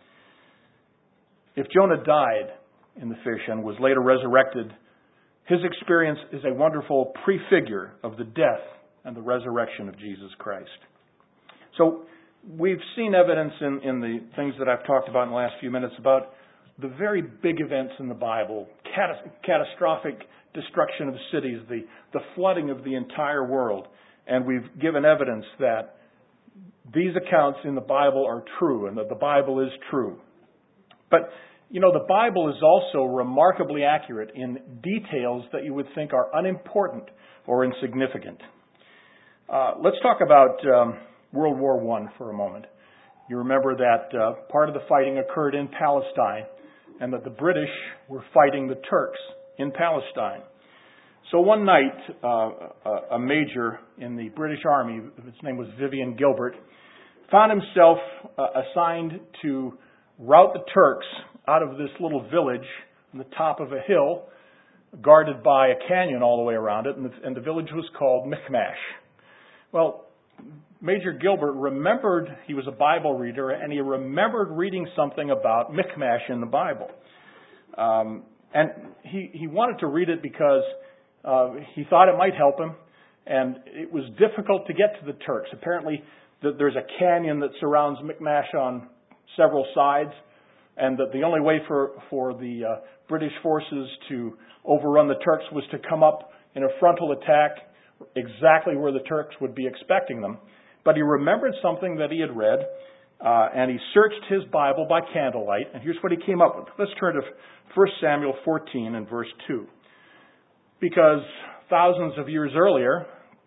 If Jonah died in the fish and was later resurrected, his experience is a wonderful prefigure of the death and the resurrection of Jesus Christ. So we've seen evidence in, in the things that I've talked about in the last few minutes about the very big events in the Bible, catas- catastrophic destruction of cities, the, the flooding of the entire world. And we've given evidence that these accounts in the Bible are true and that the Bible is true. But, you know, the Bible is also remarkably accurate in details that you would think are unimportant or insignificant. Uh, let's talk about um, World War One for a moment. You remember that uh, part of the fighting occurred in Palestine and that the British were fighting the Turks in Palestine. So one night, uh, a major in the British Army, his name was Vivian Gilbert, found himself uh, assigned to rout the Turks out of this little village on the top of a hill, guarded by a canyon all the way around it, and the, and the village was called Michmash. Well, Major Gilbert remembered, he was a Bible reader, and he remembered reading something about Michmash in the Bible. Um, and he, he wanted to read it because uh, he thought it might help him, and it was difficult to get to the Turks. Apparently, the, there's a canyon that surrounds Michmash on several sides, and that the only way for, for the uh, British forces to overrun the Turks was to come up in a frontal attack exactly where the Turks would be expecting them. But he remembered something that he had read, uh, and he searched his Bible by candlelight, and here's what he came up with. Let's turn to First Samuel fourteen and verse two. Because thousands of years earlier,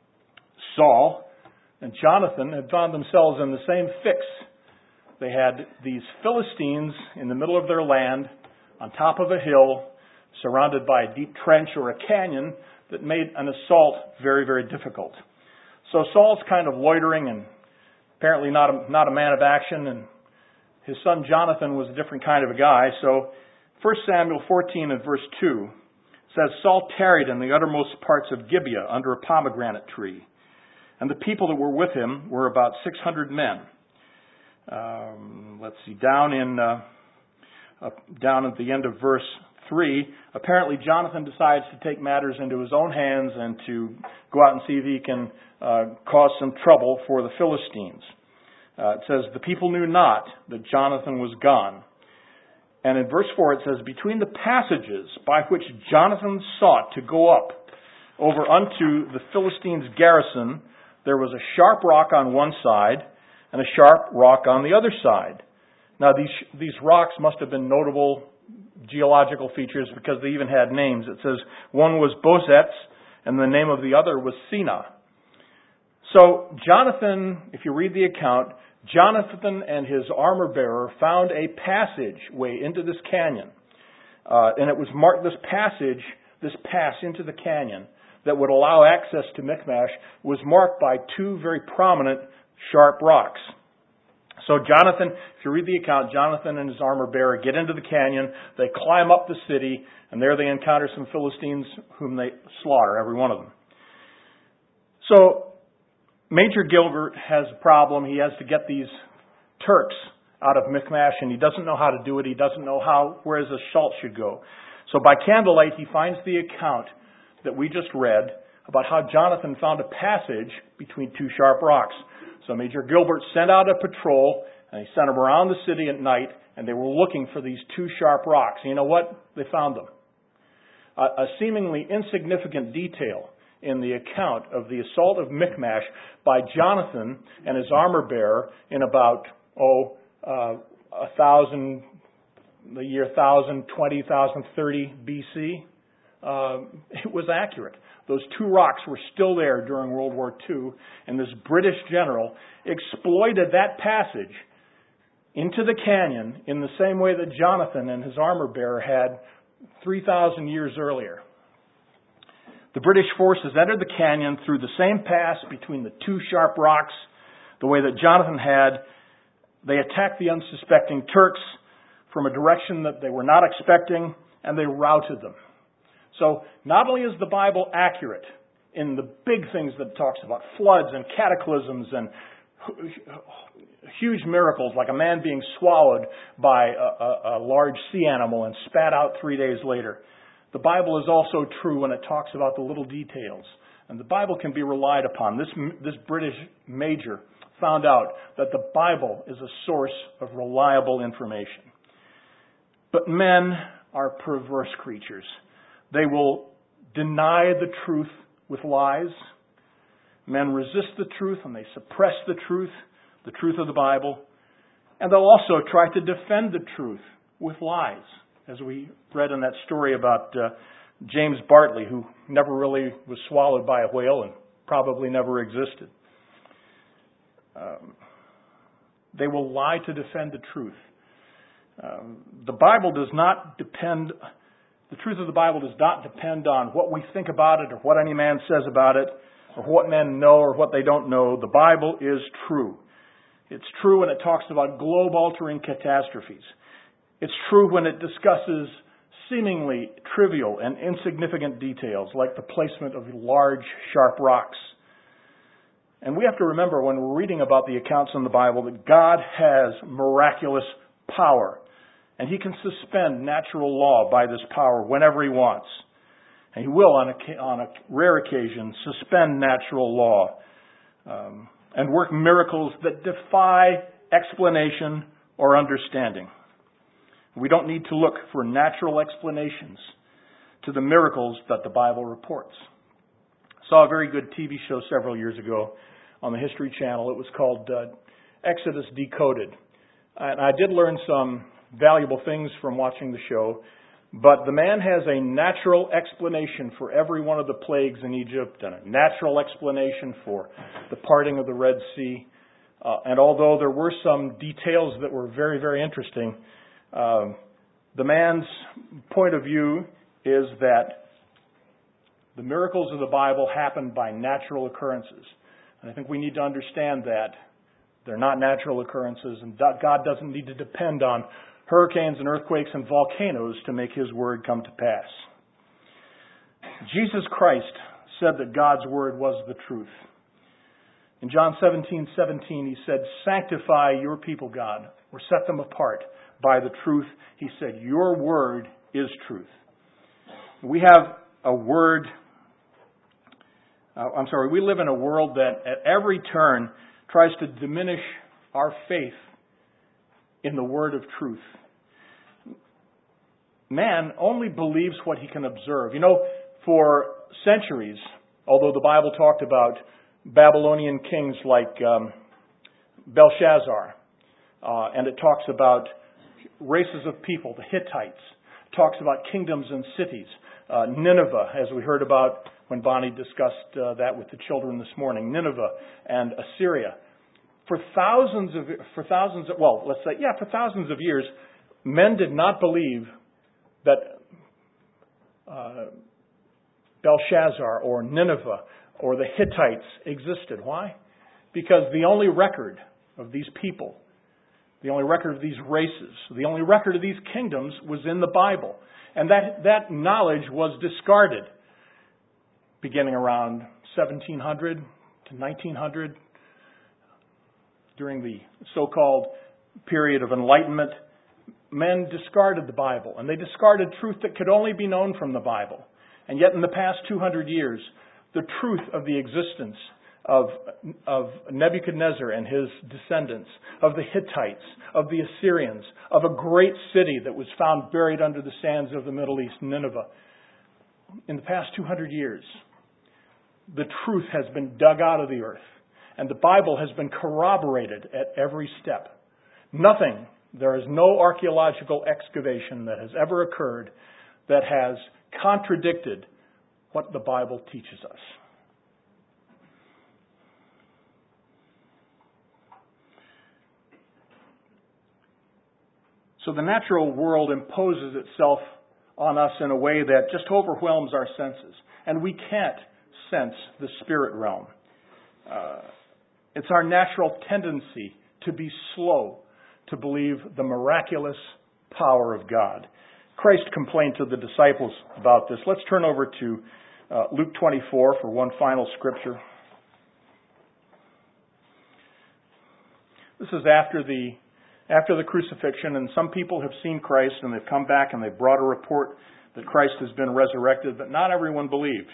Saul and Jonathan had found themselves in the same fix. They had these Philistines in the middle of their land, on top of a hill, surrounded by a deep trench or a canyon that made an assault very, very difficult. So Saul's kind of loitering and apparently not a, not a man of action, and his son Jonathan was a different kind of a guy. So First Samuel fourteen and verse two says, Saul tarried in the uttermost parts of Gibeah under a pomegranate tree, and the people that were with him were about six hundred men. Um, let's see, down in uh, uh, down at the end of verse three, apparently Jonathan decides to take matters into his own hands and to go out and see if he can uh, cause some trouble for the Philistines. Uh, it says, the people knew not that Jonathan was gone. And in verse four it says, between the passages by which Jonathan sought to go up over unto the Philistines' garrison, there was a sharp rock on one side and a sharp rock on the other side. Now these these rocks must have been notable geological features because they even had names. It says one was Bozetz and the name of the other was Sina. So Jonathan, if you read the account, Jonathan and his armor bearer found a passageway into this canyon. Uh, and it was marked, this passage, this pass into the canyon that would allow access to Michmash was marked by two very prominent sharp rocks. So Jonathan, if you read the account, Jonathan and his armor bearer get into the canyon, they climb up the city, and there they encounter some Philistines whom they slaughter, every one of them. So Major Gilbert has a problem. He has to get these Turks out of Michmash, and he doesn't know how to do it. He doesn't know how where his assault should go. So by candlelight, he finds the account that we just read about how Jonathan found a passage between two sharp rocks. So Major Gilbert sent out a patrol, and he sent them around the city at night, and they were looking for these two sharp rocks. And you know what? They found them. A, a seemingly insignificant detail in the account of the assault of Michmash by Jonathan and his armor bearer in about, oh, uh, a thousand, the year one thousand, twenty thousand, thirty B C. Uh, it was accurate. Those two rocks were still there during World War Two, and this British general exploited that passage into the canyon in the same way that Jonathan and his armor bearer had three thousand years earlier. The British forces entered the canyon through the same pass between the two sharp rocks, the way that Jonathan had. They attacked the unsuspecting Turks from a direction that they were not expecting, and they routed them. So not only is the Bible accurate in the big things that it talks about, floods and cataclysms and huge miracles like a man being swallowed by a, a, a large sea animal and spat out three days later. The Bible is also true when it talks about the little details. And the Bible can be relied upon. This, this British major found out that the Bible is a source of reliable information. But men are perverse creatures. They will deny the truth with lies. Men resist the truth and they suppress the truth, the truth of the Bible. And they'll also try to defend the truth with lies, as we read in that story about uh, James Bartley, who never really was swallowed by a whale and probably never existed. Um, they will lie to defend the truth. Um, the Bible does not depend The truth of the Bible does not depend on what we think about it or what any man says about it or what men know or what they don't know. The Bible is true. It's true when it talks about globe-altering catastrophes. It's true when it discusses seemingly trivial and insignificant details like the placement of large, sharp rocks. And we have to remember when we're reading about the accounts in the Bible that God has miraculous power. And He can suspend natural law by this power whenever He wants. And He will, on a, on a rare occasion, suspend natural law um, and work miracles that defy explanation or understanding. We don't need to look for natural explanations to the miracles that the Bible reports. I saw a very good T V show several years ago on the History Channel. It was called uh, Exodus Decoded. And I did learn some valuable things from watching the show, but the man has a natural explanation for every one of the plagues in Egypt and a natural explanation for the parting of the Red Sea. Uh, and although there were some details that were very, very interesting, uh, the man's point of view is that the miracles of the Bible happen by natural occurrences. And I think we need to understand that they're not natural occurrences, and God doesn't need to depend on hurricanes and earthquakes and volcanoes to make His word come to pass. Jesus Christ said that God's word was the truth. In John seventeen seventeen, He said, "Sanctify your people, God, or set them apart by the truth." He said, "Your word is truth." We have a word, uh, I'm sorry, we live in a world that at every turn tries to diminish our faith in the word of truth. Man only believes what he can observe. You know, for centuries, although the Bible talked about Babylonian kings like um, Belshazzar, uh, and it talks about races of people, the Hittites, it talks about kingdoms and cities, uh, Nineveh, as we heard about when Bonnie discussed uh, that with the children this morning, Nineveh and Assyria. For thousands of, for thousands of, well, let's say, yeah, for thousands of years, men did not believe that uh, Belshazzar or Nineveh or the Hittites existed. Why? Because the only record of these people, the only record of these races, the only record of these kingdoms was in the Bible. And that, that knowledge was discarded beginning around seventeen hundred to nineteen hundred. During the so-called period of enlightenment, men discarded the Bible, and they discarded truth that could only be known from the Bible. And yet in the past two hundred years, the truth of the existence of, of Nebuchadnezzar and his descendants, of the Hittites, of the Assyrians, of a great city that was found buried under the sands of the Middle East, Nineveh. In the past two hundred years, the truth has been dug out of the earth. And the Bible has been corroborated at every step. Nothing, there is no archaeological excavation that has ever occurred that has contradicted what the Bible teaches us. So the natural world imposes itself on us in a way that just overwhelms our senses. And we can't sense the spirit realm. Uh, it's our natural tendency to be slow to believe the miraculous power of God. Christ complained to the disciples about this. Let's turn over to uh, Luke twenty-four for one final scripture. This is after the after the crucifixion, and some people have seen Christ and they've come back and they've brought a report that Christ has been resurrected, but not everyone believed.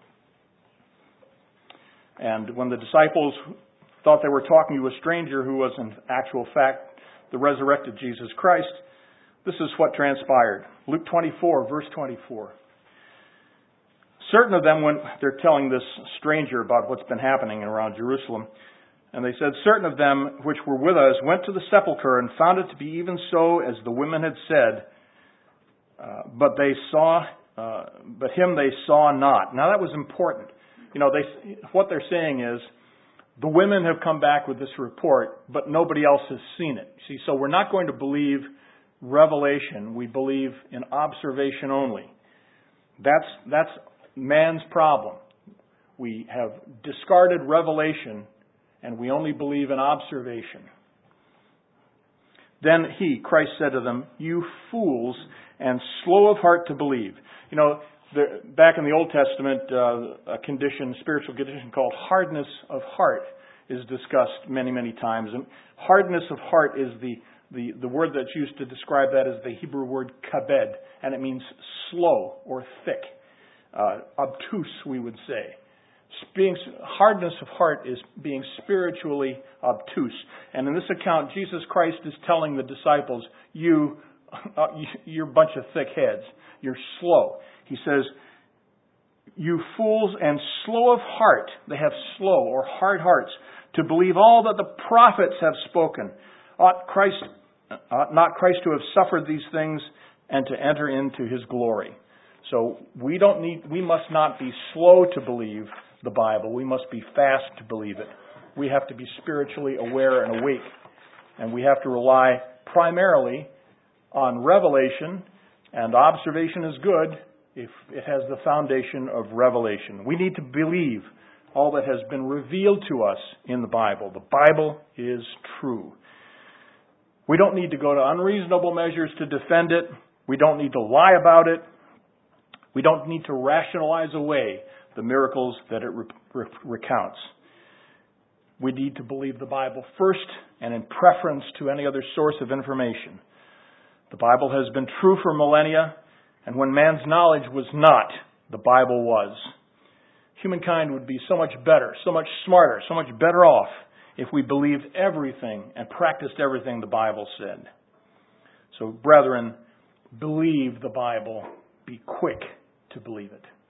And when the disciples thought they were talking to a stranger who was in actual fact the resurrected Jesus Christ, this is what transpired. Luke twenty-four, verse twenty-four. Certain of them, when they're telling this stranger about what's been happening around Jerusalem, and they said, certain of them which were with us went to the sepulchre and found it to be even so as the women had said, uh, but they saw, uh, but him they saw not. Now that was important. You know, they what they're saying is, the women have come back with this report, but nobody else has seen it. See, so we're not going to believe revelation. We believe in observation only. That's, that's man's problem. We have discarded revelation and we only believe in observation. Then he, Christ, said to them, "You fools and slow of heart to believe." You know, the, back in the Old Testament, uh, a condition, spiritual condition called hardness of heart is discussed many, many times. And hardness of heart is the, the, the word that's used to describe that is the Hebrew word kabed, and it means slow or thick, uh, obtuse, we would say. Being, hardness of heart is being spiritually obtuse. And in this account, Jesus Christ is telling the disciples, you, uh, you're a bunch of thick heads. You're slow. He says, "You fools and slow of heart," they have slow or hard hearts, "to believe all that the prophets have spoken. Ought Christ, ought not Christ to have suffered these things and to enter into His glory?" So we don't need, we must not be slow to believe the Bible. We must be fast to believe it. We have to be spiritually aware and awake. And we have to rely primarily on revelation, and observation is good if it has the foundation of revelation. We need to believe all that has been revealed to us in the Bible. The Bible is true. We don't need to go to unreasonable measures to defend it. We don't need to lie about it. We don't need to rationalize away the miracles that it re- re- recounts. We need to believe the Bible first and in preference to any other source of information. The Bible has been true for millennia, and when man's knowledge was not, the Bible was. Humankind would be so much better, so much smarter, so much better off if we believed everything and practiced everything the Bible said. So, brethren, believe the Bible. Be quick to believe it.